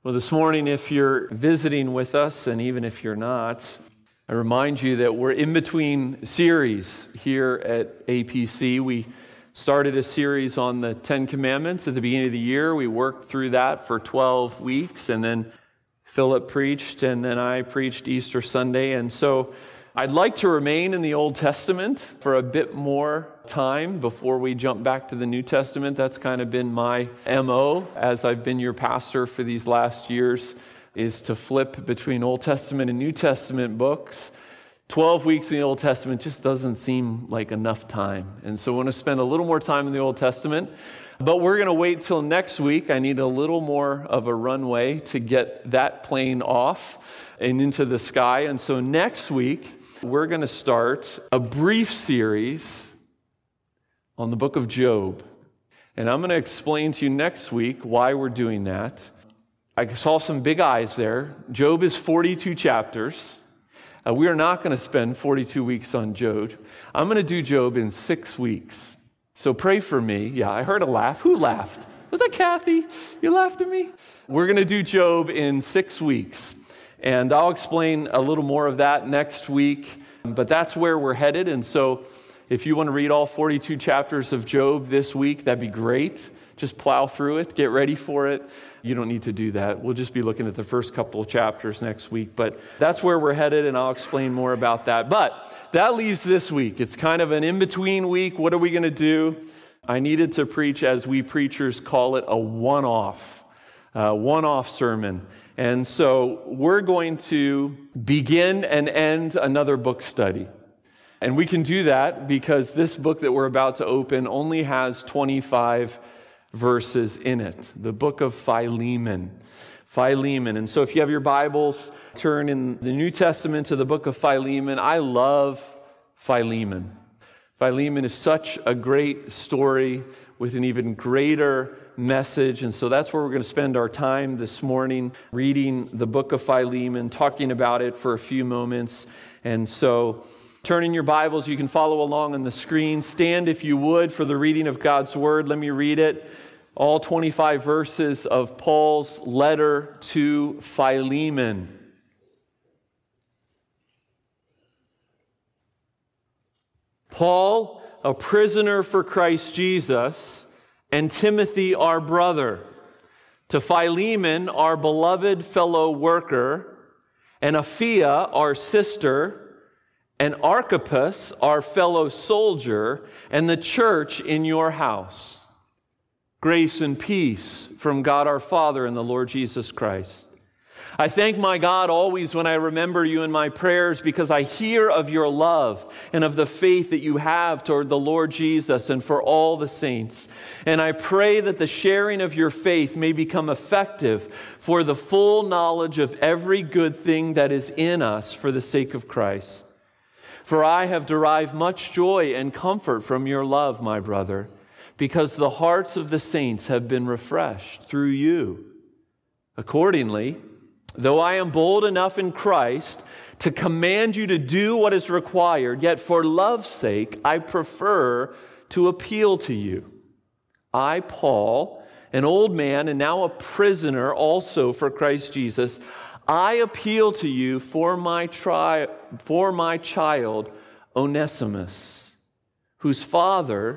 Well, this morning, if you're visiting with us, and even if you're not, I remind you that we're in between series here at APC. We started a series on the Ten Commandments at the beginning of the year. We worked through that for 12 weeks, and then Philip preached, and then I preached Easter Sunday. And so I'd like to remain in the Old Testament for a bit more time before we jump back to the New Testament. That's kind of been my MO as I've been your pastor for these last years, is to flip between Old Testament and New Testament books. 12 weeks in the Old Testament just doesn't seem like enough time. And so I want to spend a little more time in the Old Testament. But we're going to wait till next week. I need a little more of a runway to get that plane off and into the sky. And so next week, we're going to start a brief series on the book of Job. And I'm going to explain to you next week why we're doing that. I saw some big eyes there. Job is 42 chapters. We are not going to spend 42 weeks on Job. I'm going to do Job in 6 weeks. So pray for me. Yeah, I heard a laugh. Who laughed? Was that Kathy? You laughed at me? We're going to do Job in 6 weeks. And I'll explain a little more of that next week. But that's where we're headed. And so if you want to read all 42 chapters of Job this week, that'd be great. Just plow through it. Get ready for it. You don't need to do that. We'll just be looking at the first couple of chapters next week. But that's where we're headed, and I'll explain more about that. But that leaves this week. It's kind of an in-between week. What are we going to do? I needed to preach, as we preachers call it, a one-off sermon. And so we're going to begin and end another book study. And we can do that because this book that we're about to open only has 25 verses in it. The book of Philemon. And so if you have your Bibles, turn in the New Testament to the book of Philemon. I love Philemon. Philemon is such a great story with an even greater message. And so that's where we're going to spend our time this morning, reading the book of Philemon, talking about it for a few moments. And so turn in your Bibles. You can follow along on the screen. Stand, if you would, for the reading of God's Word. Let me read it. All 25 verses of Paul's letter to Philemon. Paul, a prisoner for Christ Jesus, and Timothy, our brother, to Philemon, our beloved fellow worker, and Apphia, our sister, and Archippus, our fellow soldier, and the church in your house. Grace and peace from God our Father and the Lord Jesus Christ. I thank my God always when I remember you in my prayers, because I hear of your love and of the faith that you have toward the Lord Jesus and for all the saints. And I pray that the sharing of your faith may become effective for the full knowledge of every good thing that is in us for the sake of Christ. For I have derived much joy and comfort from your love, my brother, because the hearts of the saints have been refreshed through you. Accordingly, though I am bold enough in Christ to command you to do what is required, yet for love's sake I prefer to appeal to you. I, Paul, an old man and now a prisoner also for Christ Jesus, I appeal to you for my child Onesimus, whose father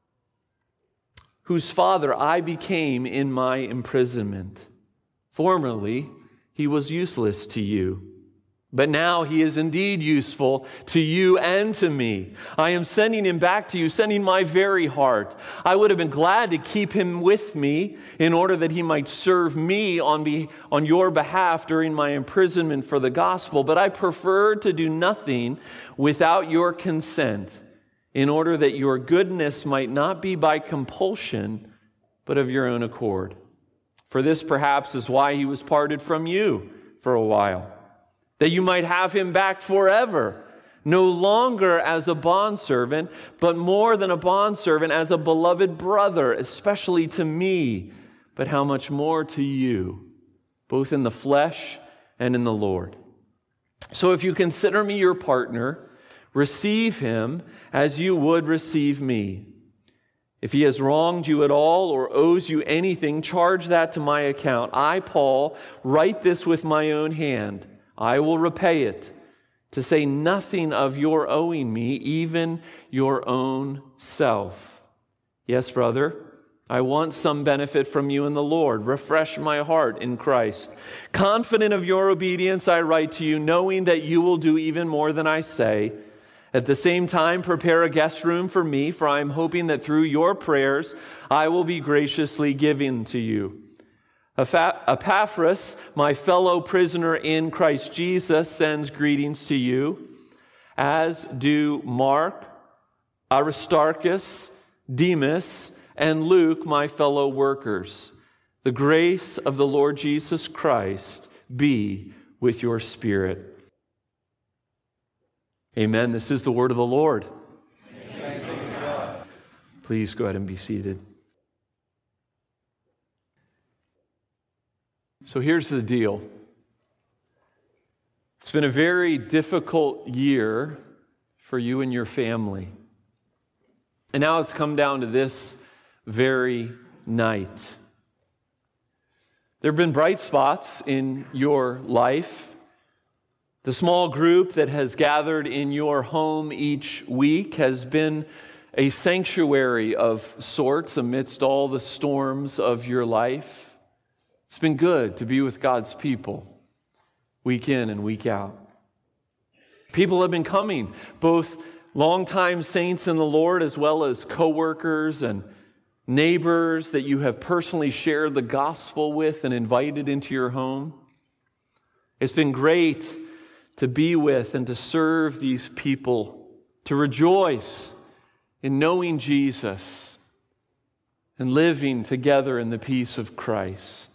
I became in my imprisonment. Formerly, he was useless to you, but now he is indeed useful to you and to me. I am sending him back to you, sending my very heart. I would have been glad to keep him with me in order that he might serve me on your behalf during my imprisonment for the gospel, but I preferred to do nothing without your consent, in order that your goodness might not be by compulsion, but of your own accord. For this perhaps is why he was parted from you for a while, that you might have him back forever, no longer as a bondservant, but more than a bondservant, as a beloved brother, especially to me, but how much more to you, both in the flesh and in the Lord. So if you consider me your partner, receive him as you would receive me. If he has wronged you at all or owes you anything, charge that to my account. I, Paul, write this with my own hand. I will repay it, to say nothing of your owing me, even your own self. Yes, brother, I want some benefit from you in the Lord. Refresh my heart in Christ. Confident of your obedience, I write to you, knowing that you will do even more than I say. At the same time, prepare a guest room for me, for I am hoping that through your prayers I will be graciously given to you. Epaphras, my fellow prisoner in Christ Jesus, sends greetings to you, as do Mark, Aristarchus, Demas, and Luke, my fellow workers. The grace of the Lord Jesus Christ be with your spirit. Amen. This is the word of the Lord. Please go ahead and be seated. So here's the deal. It's been a very difficult year for you and your family. And now it's come down to this very night. There have been bright spots in your life. The small group that has gathered in your home each week has been a sanctuary of sorts amidst all the storms of your life. It's been good to be with God's people week in and week out. People have been coming, both longtime saints in the Lord as well as co-workers and neighbors that you have personally shared the gospel with and invited into your home. It's been great to be with and to serve these people, to rejoice in knowing Jesus and living together in the peace of Christ.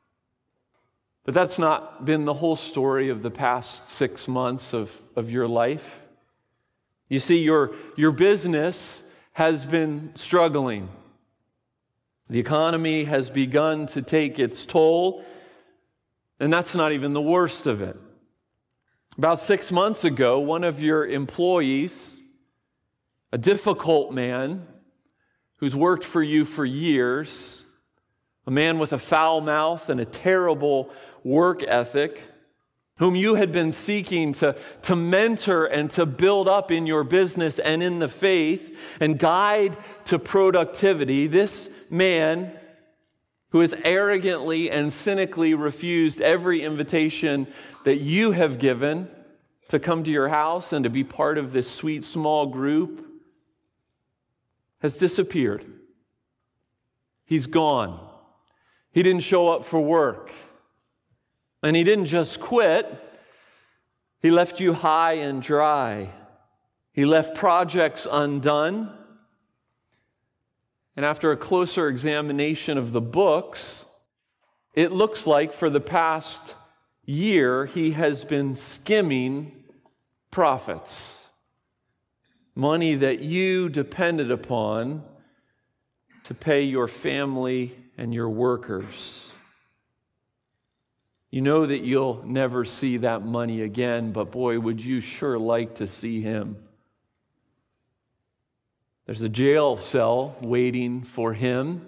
But that's not been the whole story of the past 6 months of your life. You see, your business has been struggling. The economy has begun to take its toll, and that's not even the worst of it. About 6 months ago, one of your employees, a difficult man who's worked for you for years, a man with a foul mouth and a terrible work ethic, whom you had been seeking to mentor and to build up in your business and in the faith and guide to productivity, this man who has arrogantly and cynically refused every invitation that you have given to come to your house and to be part of this sweet small group, has disappeared. He's gone. He didn't show up for work. And he didn't just quit. He left you high and dry. He left projects undone. And after a closer examination of the books, it looks like for the past year he has been skimming profits. Money that you depended upon to pay your family and your workers. You know that you'll never see that money again, but boy, would you sure like to see him. There's a jail cell waiting for him.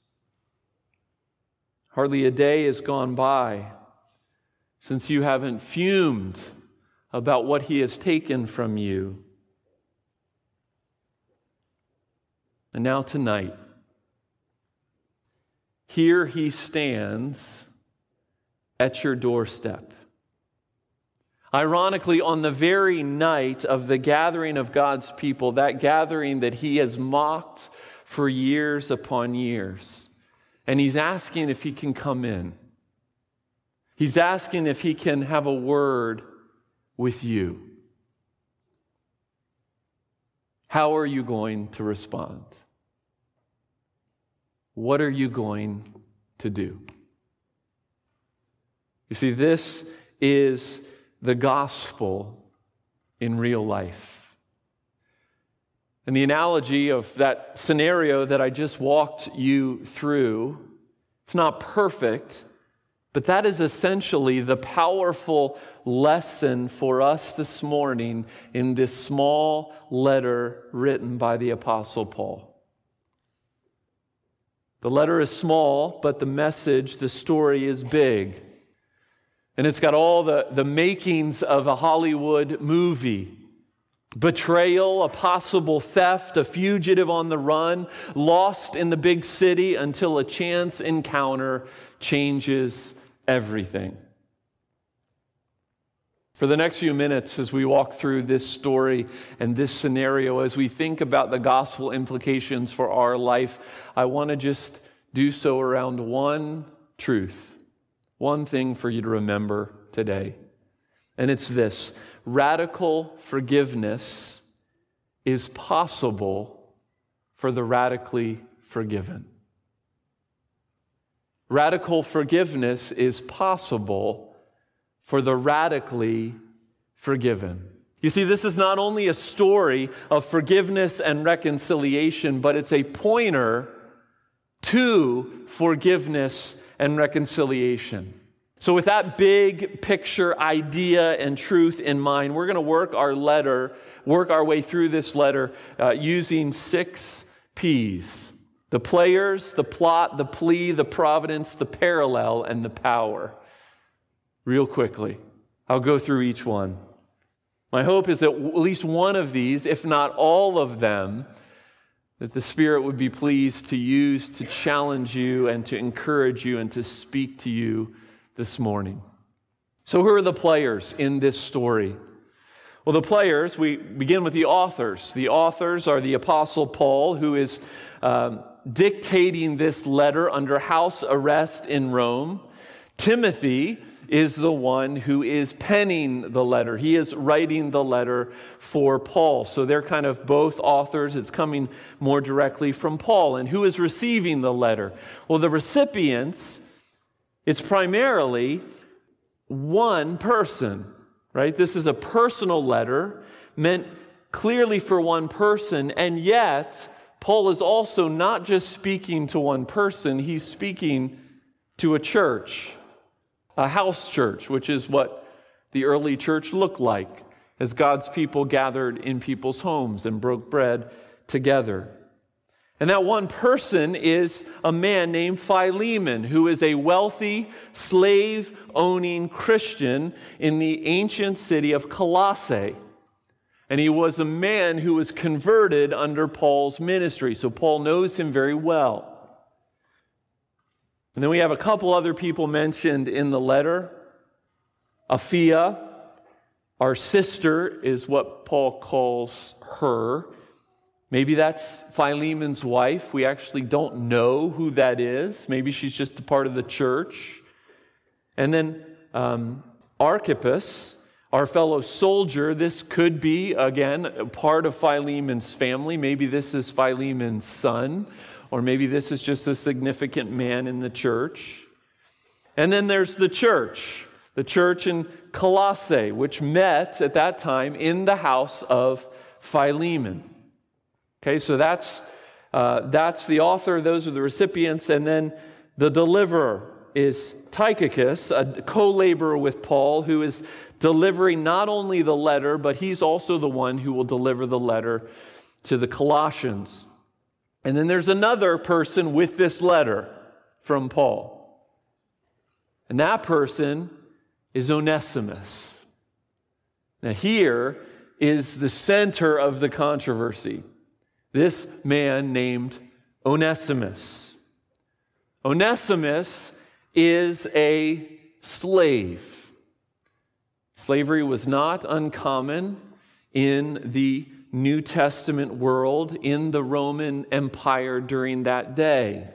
Hardly a day has gone by since you haven't fumed about what he has taken from you. And now tonight, here he stands at your doorstep. Ironically, on the very night of the gathering of God's people, that gathering that he has mocked for years upon years. And he's asking if he can come in. He's asking if he can have a word with you. How are you going to respond? What are you going to do? You see, this is the gospel in real life. And the analogy of that scenario that I just walked you through, it's not perfect, but that is essentially the powerful lesson for us this morning in this small letter written by the Apostle Paul. The letter is small, but the message, the story is big. And it's got all the makings of a Hollywood movie. Betrayal, a possible theft, a fugitive on the run, lost in the big city until a chance encounter changes everything. For the next few minutes, as we walk through this story and this scenario, as we think about the gospel implications for our life, I want to just do so around one truth, one thing for you to remember today. And it's this: radical forgiveness is possible for the radically forgiven. Radical forgiveness is possible for the radically forgiven. You see, this is not only a story of forgiveness and reconciliation, but it's a pointer to forgiveness and reconciliation. So with that big picture idea and truth in mind, we're going to work our way through this letter using 6 P's. The players, the plot, the plea, the providence, the parallel, and the power. Real quickly, I'll go through each one. My hope is that at least one of these, if not all of them, that the Spirit would be pleased to use to challenge you and to encourage you and to speak to you this morning. So who are the players in this story? Well, the players, we begin with the authors. The authors are the Apostle Paul, who is dictating this letter under house arrest in Rome. Timothy is the one who is penning the letter. He is writing the letter for Paul. So they're kind of both authors. It's coming more directly from Paul. And who is receiving the letter? Well, the recipients, it's primarily one person, right? This is a personal letter meant clearly for one person, and yet Paul is also not just speaking to one person, he's speaking to a church, a house church, which is what the early church looked like as God's people gathered in people's homes and broke bread together. And that one person is a man named Philemon, who is a wealthy, slave-owning Christian in the ancient city of Colossae. And he was a man who was converted under Paul's ministry, so Paul knows him very well. And then we have a couple other people mentioned in the letter. Apphia, our sister, is what Paul calls her. Maybe that's Philemon's wife. We actually don't know who that is. Maybe she's just a part of the church. And then Archippus, our fellow soldier. This could be, again, a part of Philemon's family. Maybe this is Philemon's son, or maybe this is just a significant man in the church. And then there's the church in Colossae, which met at that time in the house of Philemon. Okay, so that's the author, those are the recipients, and then the deliverer is Tychicus, a co-laborer with Paul, who is delivering not only the letter, but he's also the one who will deliver the letter to the Colossians. And then there's another person with this letter from Paul. And that person is Onesimus. Now here is the center of the controversy. This man named Onesimus. Onesimus is a slave. Slavery was not uncommon in the New Testament world, in the Roman Empire during that day.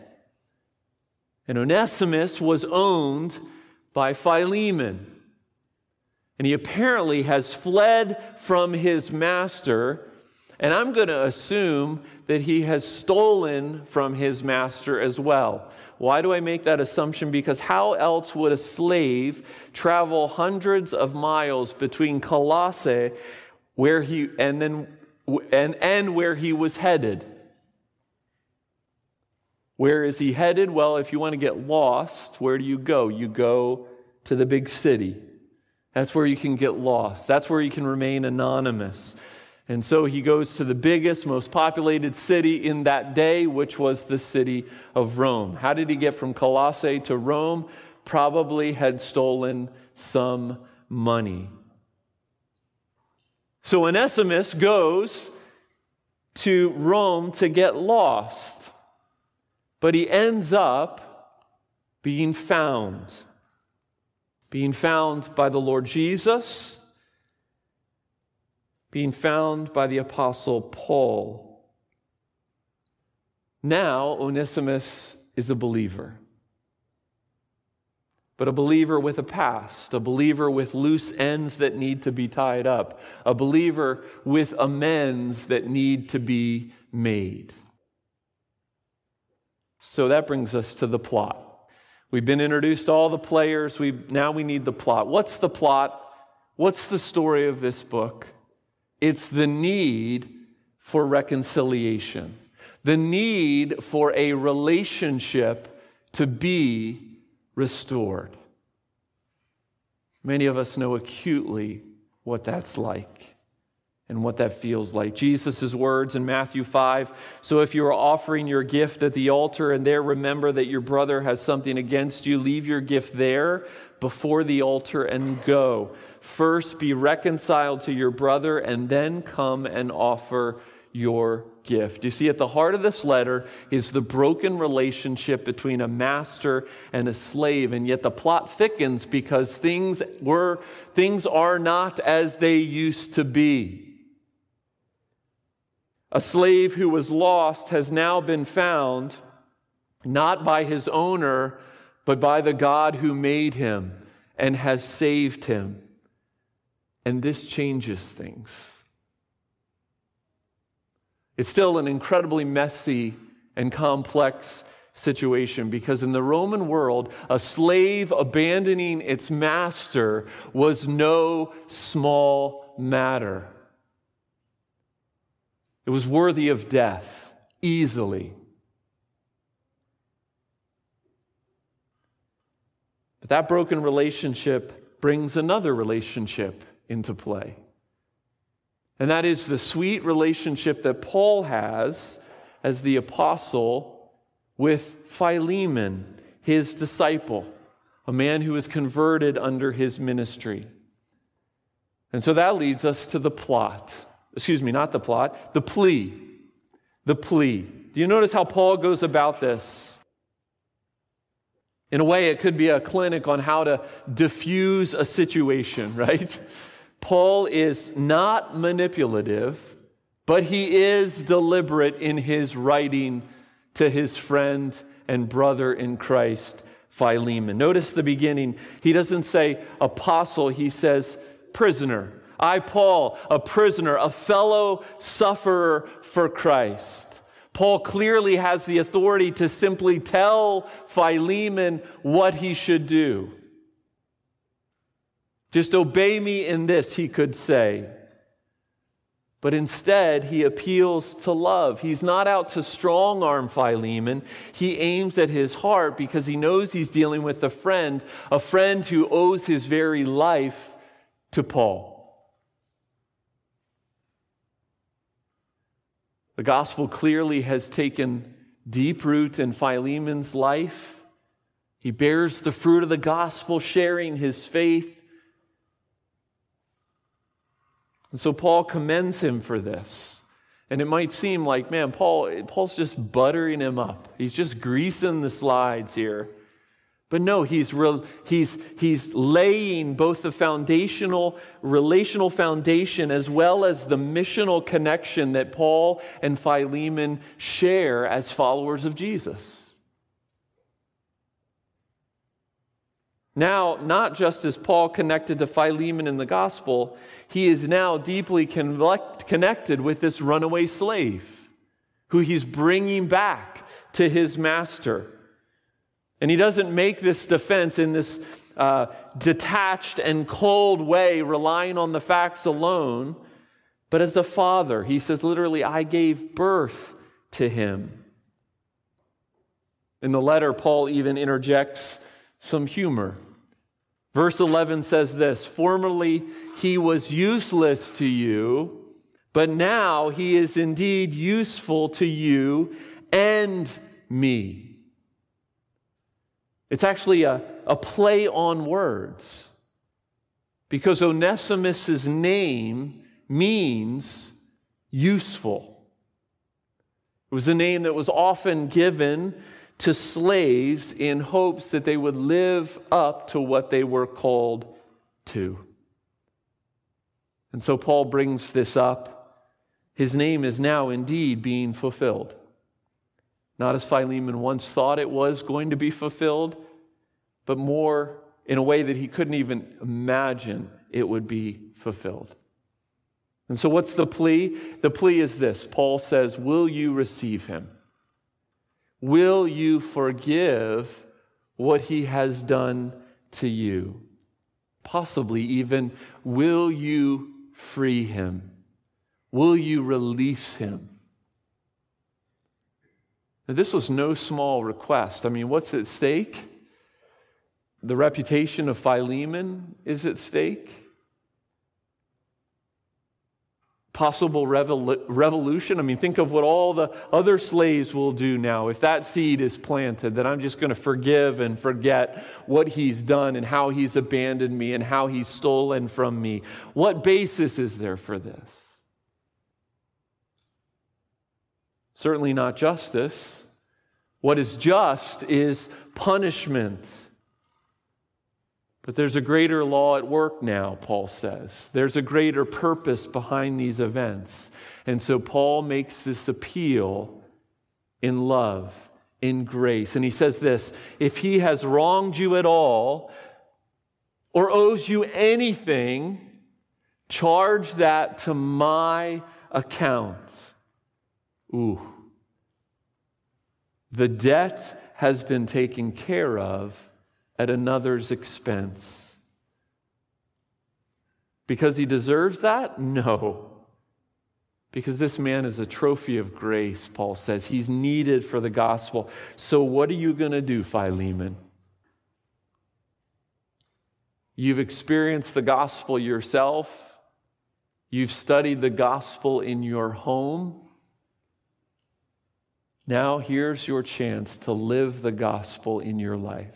And Onesimus was owned by Philemon. And he apparently has fled from his master. And I'm going to assume that he has stolen from his master as well. Why do I make that assumption? Because how else would a slave travel hundreds of miles between Colossae where he where he was headed? Where is he headed? Well, if you want to get lost, where do you go? You go to the big city. That's where you can get lost. That's where you can remain anonymous. And so he goes to the biggest, most populated city in that day, which was the city of Rome. How did he get from Colossae to Rome? Probably had stolen some money. So Onesimus goes to Rome to get lost, but he ends up being found by the Lord Jesus, being found by the Apostle Paul. Now, Onesimus is a believer, but a believer with a past, a believer with loose ends that need to be tied up, a believer with amends that need to be made. So that brings us to the plot. We've been introduced to all the players. Now we need the plot. What's the plot? What's the story of this book? It's the need for reconciliation, the need for a relationship to be restored. Many of us know acutely what that's like and what that feels like. Jesus' words in Matthew 5, so if you are offering your gift at the altar and there remember that your brother has something against you, leave your gift there before the altar and go. First be reconciled to your brother and then come and offer your gift. You see, at the heart of this letter is the broken relationship between a master and a slave, and yet the plot thickens because things are not as they used to be. A slave who was lost has now been found, not by his owner, but by the God who made him and has saved him. And this changes things. It's still an incredibly messy and complex situation because in the Roman world, a slave abandoning its master was no small matter. It was worthy of death, easily. But that broken relationship brings another relationship into play. And that is the sweet relationship that Paul has as the apostle with Philemon, his disciple, a man who was converted under his ministry. And so that leads us to the plot. Not the plot, the plea. The plea. Do you notice how Paul goes about this? In a way, it could be a clinic on how to diffuse a situation, right? Paul is not manipulative, but he is deliberate in his writing to his friend and brother in Christ, Philemon. Notice the beginning. He doesn't say apostle, he says prisoner. I, Paul, a prisoner, a fellow sufferer for Christ. Paul clearly has the authority to simply tell Philemon what he should do. Just obey me in this, he could say. But instead, he appeals to love. He's not out to strong-arm Philemon. He aims at his heart because he knows he's dealing with a friend who owes his very life to Paul. The gospel clearly has taken deep root in Philemon's life. He bears the fruit of the gospel, sharing his faith. And so Paul commends him for this. And it might seem like, man, Paul's just buttering him up. He's just greasing the slides here. But no, he's laying both the relational foundation as well as the missional connection that Paul and Philemon share as followers of Jesus. Now, not just as Paul connected to Philemon in the gospel, he is now deeply connected with this runaway slave who he's bringing back to his master. And he doesn't make this defense in this detached and cold way, relying on the facts alone, but as a father. He says literally, I gave birth to him. In the letter, Paul even interjects some humor. Verse 11 says this, formerly he was useless to you, but now he is indeed useful to you and me. It's actually a play on words, because Onesimus' name means useful. It was a name that was often given to slaves in hopes that they would live up to what they were called to. And so Paul brings this up. His name is now indeed being fulfilled. Not as Philemon once thought it was going to be fulfilled, but more in a way that he couldn't even imagine it would be fulfilled. And so what's the plea? The plea is this. Paul says, will you receive him? Will you forgive what he has done to you? Possibly even, will you free him? Will you release him? Now, this was no small request. I mean, what's at stake? The reputation of Philemon is at stake. Possible revolution. I mean, think of what all the other slaves will do now if that seed is planted, that I'm just going to forgive and forget what he's done and how he's abandoned me and how he's stolen from me. What basis is there for this? Certainly not justice. What is just is punishment. But there's a greater law at work now, Paul says. There's a greater purpose behind these events. And so Paul makes this appeal in love, in grace. And he says this, if he has wronged you at all or owes you anything, charge that to my account. Ooh. The debt has been taken care of at another's expense. Because he deserves that? No. Because this man is a trophy of grace, Paul says. He's needed for the gospel. So what are you going to do, Philemon? You've experienced the gospel yourself. You've studied the gospel in your home. Now here's your chance to live the gospel in your life.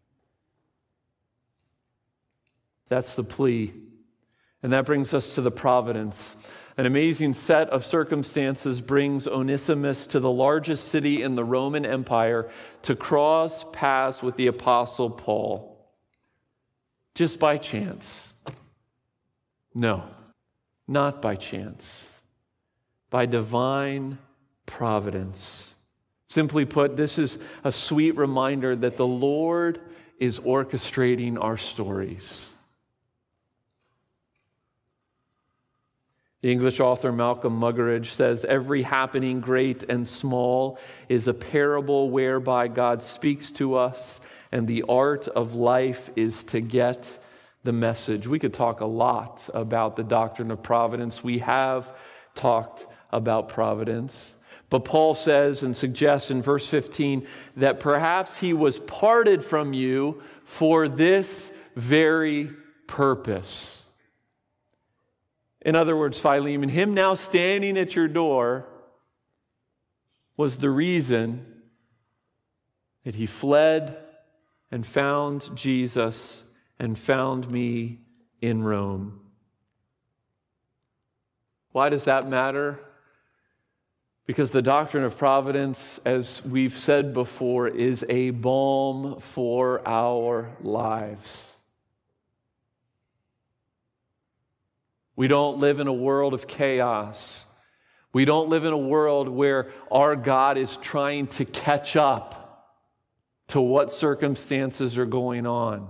That's the plea. And that brings us to the providence. An amazing set of circumstances brings Onesimus to the largest city in the Roman Empire to cross paths with the Apostle Paul. Just by chance. No, not by chance. By divine providence. Simply put, this is a sweet reminder that the Lord is orchestrating our stories. The English author Malcolm Muggeridge says, every happening, great and small, is a parable whereby God speaks to us, and the art of life is to get the message. We could talk a lot about the doctrine of providence. We have talked about providence. But Paul says and suggests in verse 15 that perhaps he was parted from you for this very purpose. In other words, Philemon, him now standing at your door was the reason that he fled and found Jesus and found me in Rome. Why does that matter? Because the doctrine of providence, as we've said before, is a balm for our lives. We don't live in a world of chaos. We don't live in a world where our God is trying to catch up to what circumstances are going on.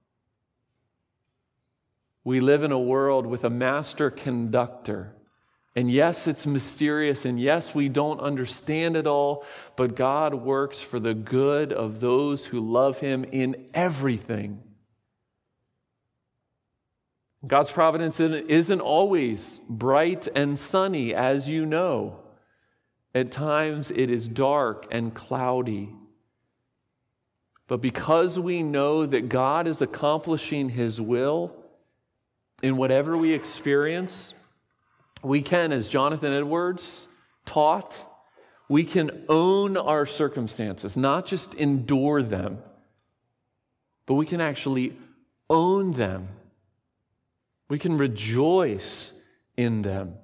We live in a world with a master conductor. And yes, it's mysterious, and yes, we don't understand it all, but God works for the good of those who love Him in everything. God's providence isn't always bright and sunny, as you know. At times it is dark and cloudy. But because we know that God is accomplishing His will in whatever we experience, We can, as Jonathan Edwards taught, we can own our circumstances, not just endure them, but we can actually own them. We can rejoice in them.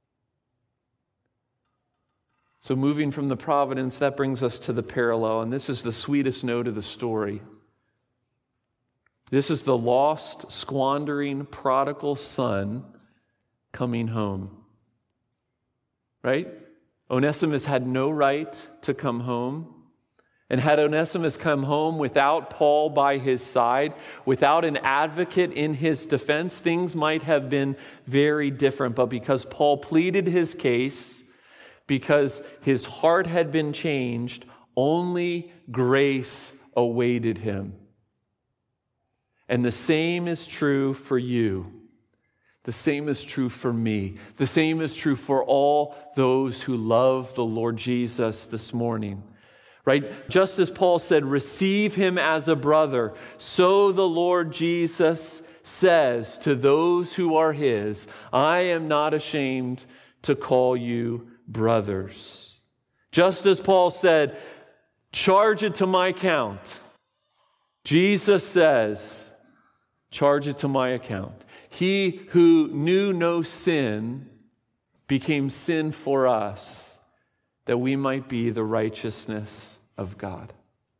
So moving from the providence, that brings us to the parallel, and this is the sweetest note of the story. This is the lost, squandering, prodigal son coming home. Right? Onesimus had no right to come home. And had Onesimus come home without Paul by his side, without an advocate in his defense, things might have been very different. But because Paul pleaded his case, because his heart had been changed, only grace awaited him. And the same is true for you. The same is true for me. The same is true for all those who love the Lord Jesus this morning. Right? Just as Paul said, receive him as a brother, so the Lord Jesus says to those who are his, I am not ashamed to call you brothers. Just as Paul said, charge it to my account. Jesus says, charge it to my account. He who knew no sin became sin for us, that we might be the righteousness of God.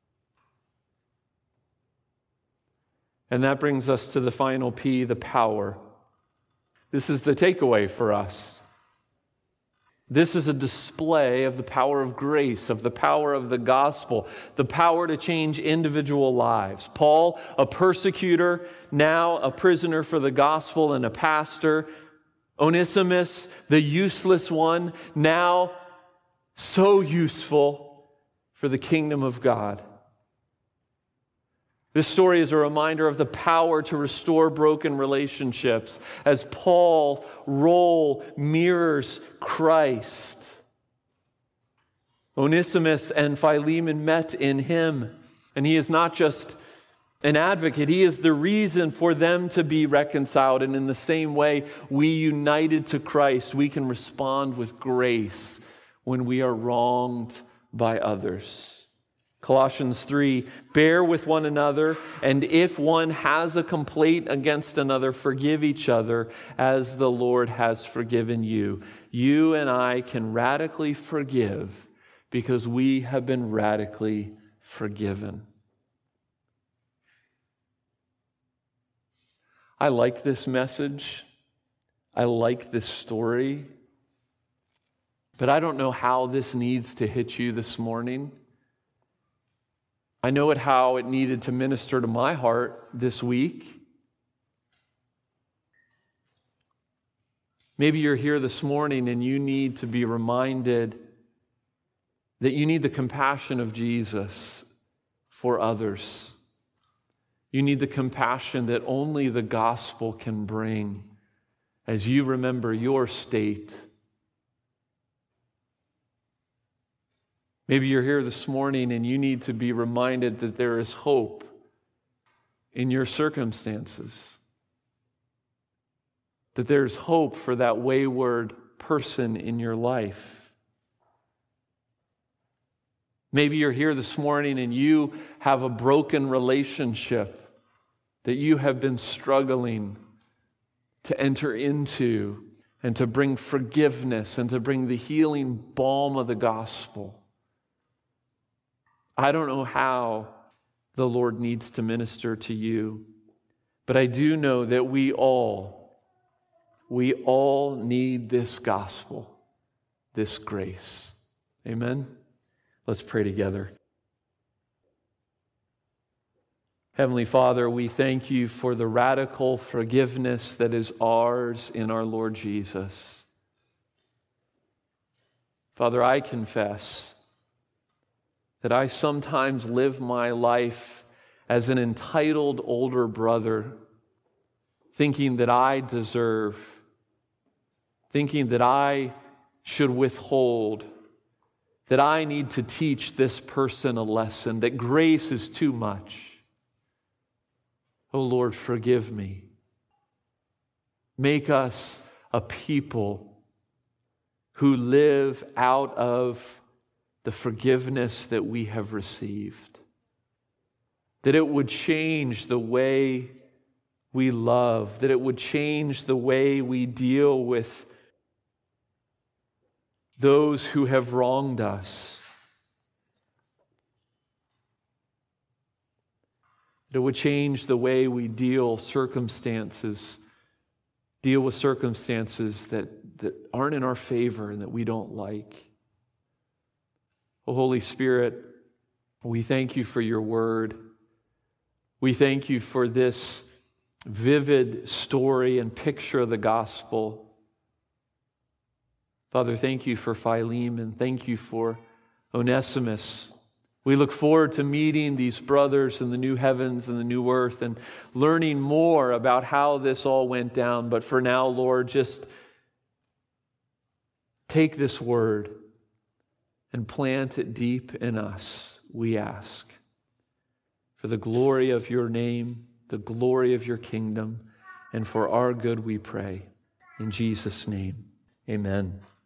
And that brings us to the final P, the power. This is the takeaway for us. This is a display of the power of grace, of the power of the gospel, the power to change individual lives. Paul, a persecutor, now a prisoner for the gospel and a pastor. Onesimus, the useless one, now so useful for the kingdom of God. This story is a reminder of the power to restore broken relationships as Paul's role mirrors Christ. Onesimus and Philemon met in him, and he is not just an advocate, he is the reason for them to be reconciled. And in the same way, we united to Christ, we can respond with grace when we are wronged by others. Colossians 3, bear with one another, and if one has a complaint against another, forgive each other as the Lord has forgiven you. You and I can radically forgive because we have been radically forgiven. I like this message. I like this story. But I don't know how this needs to hit you this morning. I know how it needed to minister to my heart this week. Maybe you're here this morning and you need to be reminded that you need the compassion of Jesus for others. You need the compassion that only the gospel can bring as you remember your state. Maybe you're here this morning and you need to be reminded that there is hope in your circumstances. That there's hope for that wayward person in your life. Maybe you're here this morning and you have a broken relationship that you have been struggling to enter into and to bring forgiveness and to bring the healing balm of the gospel. I don't know how the Lord needs to minister to you, but I do know that we all need this gospel, this grace. Amen? Let's pray together. Heavenly Father, we thank you for the radical forgiveness that is ours in our Lord Jesus. Father, I confess that I sometimes live my life as an entitled older brother, thinking that I deserve, thinking that I should withhold, that I need to teach this person a lesson, that grace is too much. Oh Lord, forgive me. Make us a people who live out of the forgiveness that we have received. That it would change the way we love, that it would change the way we deal with those who have wronged us. That it would change the way we deal with circumstances that aren't in our favor and that we don't like. Oh, Holy Spirit, we thank you for your word. We thank you for this vivid story and picture of the gospel. Father, thank you for Philemon. Thank you for Onesimus. We look forward to meeting these brothers in the new heavens and the new earth and learning more about how this all went down. But for now, Lord, just take this word and plant it deep in us, we ask. For the glory of your name, the glory of your kingdom, and for our good we pray. In Jesus' name, amen.